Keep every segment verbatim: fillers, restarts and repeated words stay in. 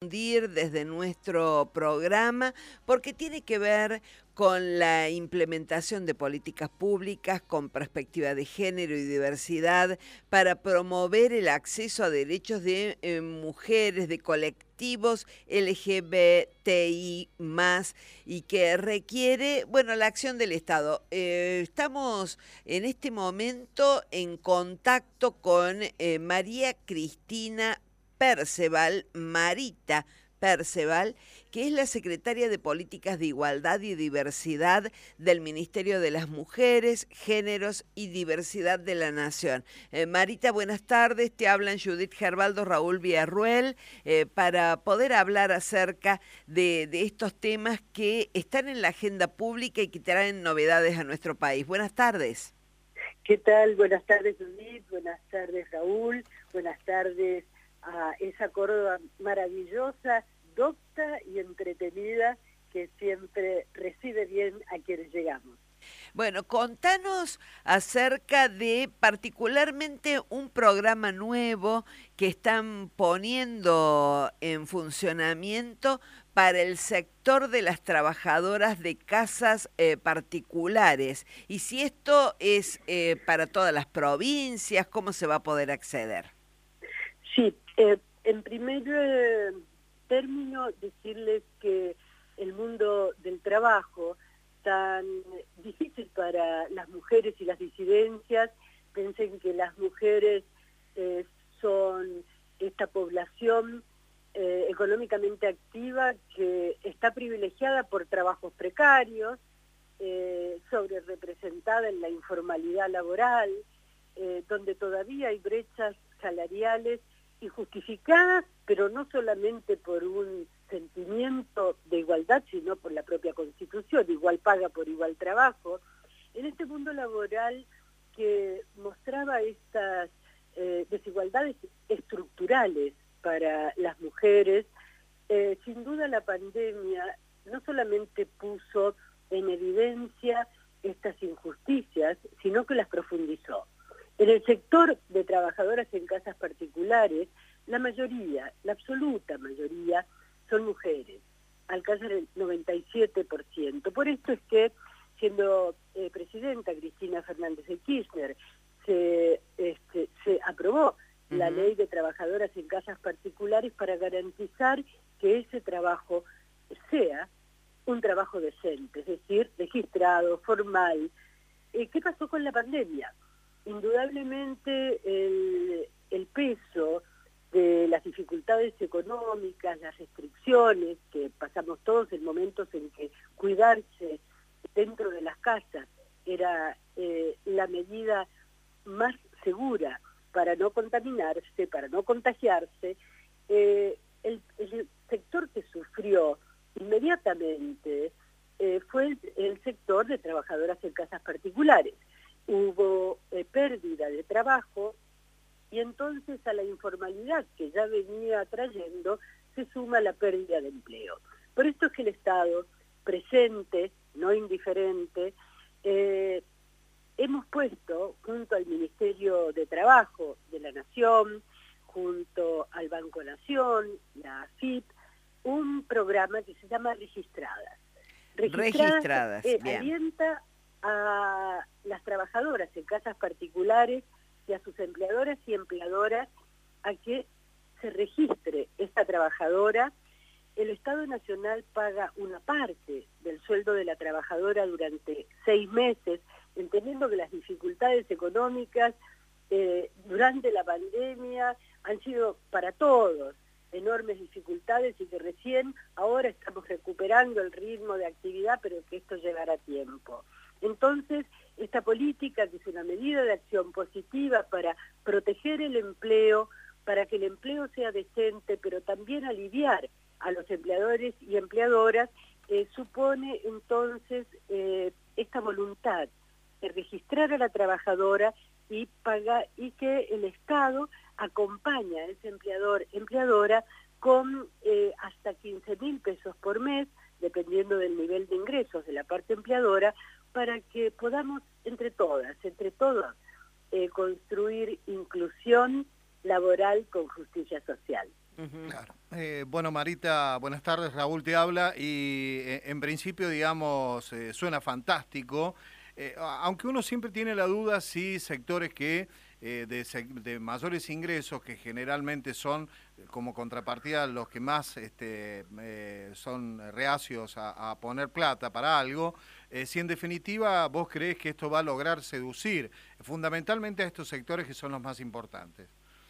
difundir desde nuestro programa porque tiene que ver con la implementación de políticas públicas con perspectiva de género y diversidad para promover el acceso a derechos de eh, mujeres, de colectivos L G B T I más, y que requiere, bueno, la acción del Estado. Eh, estamos en este momento en contacto con eh, María Cristina Perceval, Marita Perceval, que es la secretaria de Políticas de Igualdad y Diversidad del Ministerio de las Mujeres, Géneros y Diversidad de la Nación. Eh, Marita, buenas tardes. Te hablan Judith Gerbaldo, Raúl Villarruel, eh, para poder hablar acerca de, de estos temas que están en la agenda pública y que traen novedades a nuestro país. Buenas tardes. ¿Qué tal? Buenas tardes, Judith. Buenas tardes, Raúl. Buenas tardes a esa Córdoba maravillosa, docta y entretenida que siempre recibe bien a quienes llegamos. Bueno, contanos acerca de particularmente un programa nuevo que están poniendo en funcionamiento para el sector de las trabajadoras de casas eh, particulares. Y si esto es eh, para todas las provincias, ¿cómo se va a poder acceder? Sí, eh, en primer eh, término decirles que el mundo del trabajo tan difícil para las mujeres y las disidencias, piensen que las mujeres eh, son esta población eh, económicamente activa que está privilegiada por trabajos precarios, eh, sobre representada en la informalidad laboral, eh, donde todavía hay brechas salariales injustificadas, pero no solamente por un sentimiento de igualdad, sino por la propia Constitución, igual paga por igual trabajo. En este mundo laboral que mostraba estas eh, desigualdades estructurales para las mujeres, eh, sin duda la pandemia no solamente puso en evidencia estas injusticias, sino que las profundizó. En el sector de trabajadoras en casas particulares, la mayoría, la absoluta mayoría, son mujeres, alcanzan el noventa y siete por ciento. Por esto es que, siendo eh, presidenta Cristina Fernández de Kirchner, se, este, se aprobó uh-huh. la ley de trabajadoras en casas particulares para garantizar que ese trabajo sea un trabajo decente, es decir, registrado, formal. Eh, ¿Qué pasó con la pandemia? Indudablemente el, el peso de las dificultades económicas, las restricciones que pasamos todos en momentos en que cuidarse dentro de las casas era eh, la medida más segura para no contaminarse, para no contagiarse, eh, el, el sector que sufrió inmediatamente eh, fue el, el sector de trabajadoras en casas particulares. Hubo eh, pérdida de trabajo y entonces a la informalidad que ya venía trayendo se suma la pérdida de empleo. Por esto es que el Estado, presente, no indiferente, eh, hemos puesto junto al Ministerio de Trabajo de la Nación, junto al Banco Nación, la A F I P, un programa que se llama Registradas. Registradas, Registradas eh, bien. Alienta a las trabajadoras en casas particulares y a sus empleadoras y empleadoras a que se registre esta trabajadora. El Estado Nacional paga una parte del sueldo de la trabajadora durante seis meses, entendiendo que las dificultades económicas eh, durante la pandemia han sido para todos enormes dificultades y que recién ahora estamos recuperando el ritmo de actividad, pero que esto llevará tiempo. Entonces, esta política, que es una medida de acción positiva para proteger el empleo, para que el empleo sea decente, pero también aliviar a los empleadores y empleadoras, eh, supone entonces eh, esta voluntad de registrar a la trabajadora y pagar, y que el Estado acompaña a ese empleador, empleadora, con eh, hasta quince mil pesos por mes, dependiendo del nivel de ingresos de la parte empleadora, para que podamos entre todas, entre todos, eh, construir inclusión laboral con justicia social. Uh-huh. Claro. Eh, bueno, Marita, buenas tardes, Raúl te habla y eh, en principio, digamos, eh, suena fantástico, eh, aunque uno siempre tiene la duda si sectores que eh, de, de mayores ingresos, que generalmente son como contrapartida los que más este, eh, son reacios a, a poner plata para algo, eh, si en definitiva vos creés que esto va a lograr seducir fundamentalmente a estos sectores que son los más importantes.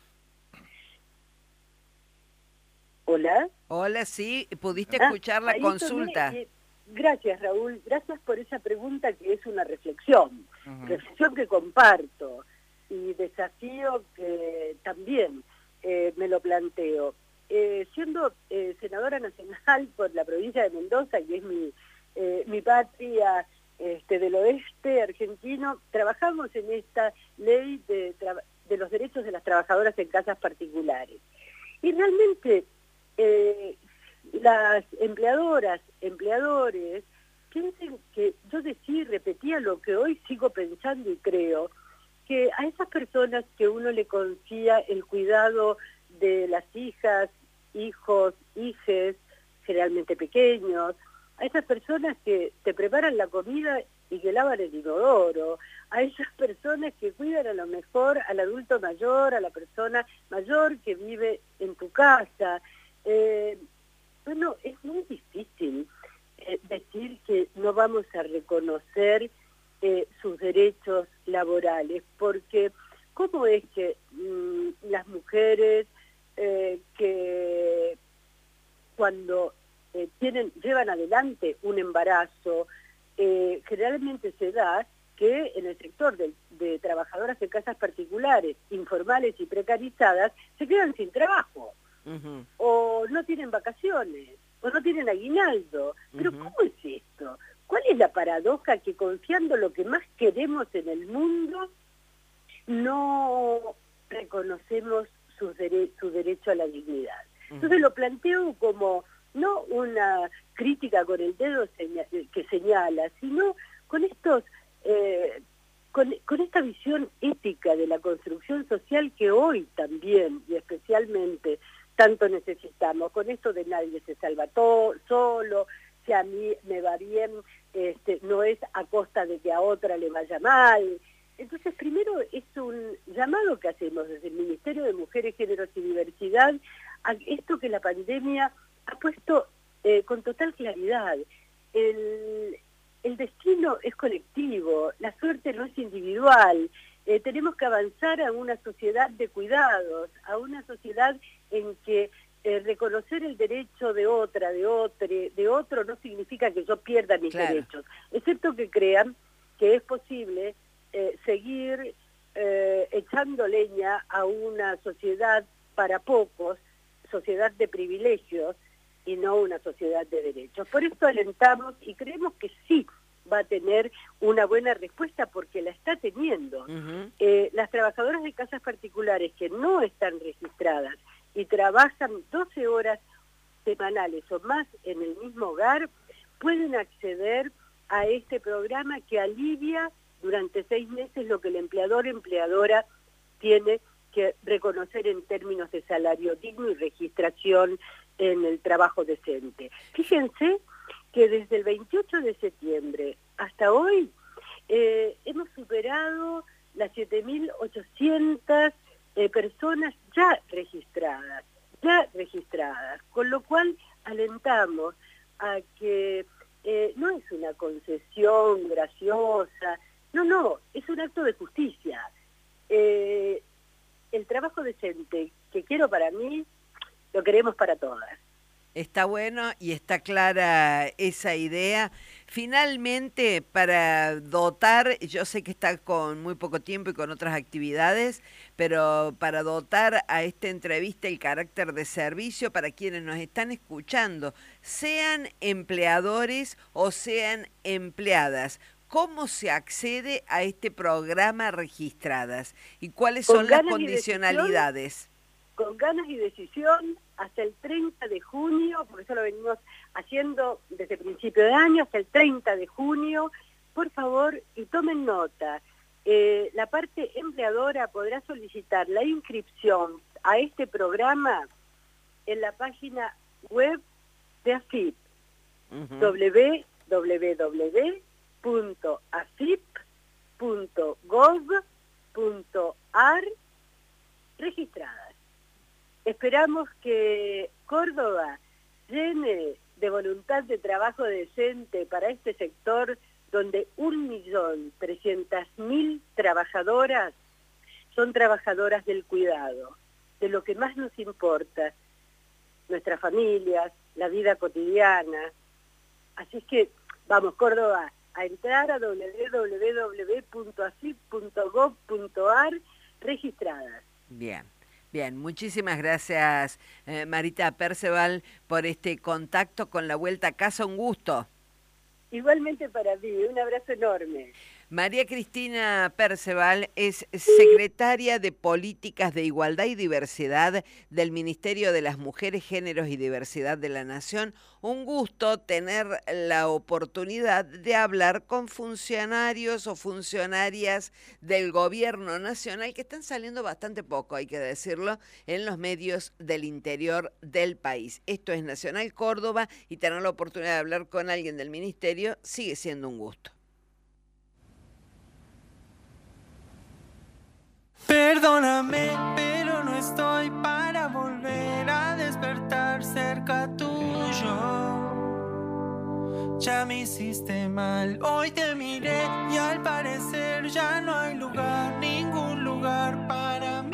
Hola. Hola, sí, pudiste Ah, escuchar la ahí consulta. Tomé, eh, gracias, Raúl. Gracias por esa pregunta que es una reflexión. Uh-huh. Reflexión que comparto y desafío que también eh, me lo planteo. Eh, siendo eh, senadora nacional por la provincia de Mendoza, que es mi, eh, mi patria este, del oeste argentino, trabajamos en esta ley de, de los derechos de las trabajadoras en casas particulares. Y realmente eh, las empleadoras, empleadores, piensen que yo decía y repetía lo que hoy sigo pensando y creo, que a esas personas que uno le confía el cuidado de las hijas, hijos, hijes, generalmente pequeños, a esas personas que te preparan la comida y que lavan el inodoro, a esas personas que cuidan a lo mejor al adulto mayor, a la persona mayor que vive en tu casa. Eh, bueno, es muy difícil eh, decir que no vamos a reconocer eh, sus derechos laborales, porque ¿cómo es que mmm, las mujeres eh, que cuando eh, tienen, llevan adelante un embarazo, eh, generalmente se da que en el sector de, de trabajadoras de casas particulares, informales y precarizadas, se quedan sin trabajo, uh-huh. o no tienen vacaciones, o no tienen aguinaldo? Pero uh-huh. ¿cómo es esto? ¿Cuál es la paradoja que confiando lo que más queremos en el mundo, no reconocemos su, dere su derecho a la dignidad? Uh-huh. Entonces lo planteo como no una crítica con el dedo seña que señala, sino con estos eh, con, con esta visión ética de la construcción social que hoy también y especialmente tanto necesitamos, con esto de nadie se salva todo, solo, si a mí me va bien, este, no es a costa de que a otra le vaya mal. Entonces, primero es un llamado que hacemos desde el Ministerio de Mujeres, Géneros y Diversidad a esto que la pandemia ha puesto eh, con total claridad. El, el destino es colectivo, la suerte no es individual. Eh, tenemos que avanzar a una sociedad de cuidados, a una sociedad en que eh, reconocer el derecho de otra, de otro, de otro no significa que yo pierda mis claro. derechos, excepto que crean que es posible eh, seguir eh, echando leña a una sociedad para pocos, sociedad de privilegios y no una sociedad de derechos. Por esto alentamos y creemos que sí va a tener una buena respuesta porque la está teniendo. Uh-huh. eh, las trabajadoras de casas particulares que no están registradas y trabajan doce horas semanales o más en el mismo hogar, pueden acceder a este programa que alivia durante seis meses lo que el empleador o empleadora tiene que reconocer en términos de salario digno y registración en el trabajo decente. Fíjense que desde el veintiocho de septiembre hasta hoy eh, hemos superado las siete mil ochocientas eh, personas ya registradas, ya registradas, con lo cual alentamos a que eh, no es una concesión graciosa, no, no, es un acto de justicia. Eh, el trabajo decente que quiero para mí, lo queremos para todas. Está bueno y está clara esa idea. Finalmente, para dotar, yo sé que está con muy poco tiempo y con otras actividades, pero para dotar a esta entrevista el carácter de servicio para quienes nos están escuchando, sean empleadores o sean empleadas, ¿cómo se accede a este programa Registradas? ¿Y cuáles son las condicionalidades? Con ganas y decisión, hasta el treinta de junio, porque eso lo venimos haciendo desde principio de año, hasta el treinta de junio, por favor, y tomen nota, eh, la parte empleadora podrá solicitar la inscripción a este programa en la página web de AFIP, Uh-huh. doble u doble u doble u punto afip punto gov punto ar, registradas. Esperamos que Córdoba llene de voluntad de trabajo decente para este sector donde un millón trescientas mil trabajadoras son trabajadoras del cuidado, de lo que más nos importa, nuestras familias, la vida cotidiana. Así es que, vamos, Córdoba, a entrar a doble u doble u doble u punto afip punto gov punto ar registradas. Bien. Bien, muchísimas gracias eh, Marita Perceval por este contacto con La Vuelta a Casa, un gusto. Igualmente para mí, un abrazo enorme. María Cristina Perceval es secretaria de Políticas de Igualdad y Diversidad del Ministerio de las Mujeres, Géneros y Diversidad de la Nación. Un gusto tener la oportunidad de hablar con funcionarios o funcionarias del gobierno nacional que están saliendo bastante poco, hay que decirlo, en los medios del interior del país. Esto es Nacional Córdoba y tener la oportunidad de hablar con alguien del ministerio sigue siendo un gusto. Perdóname, pero no estoy para volver a despertar cerca tuyo. Ya me hiciste mal, hoy te miré y al parecer ya no hay lugar, ningún lugar para mí.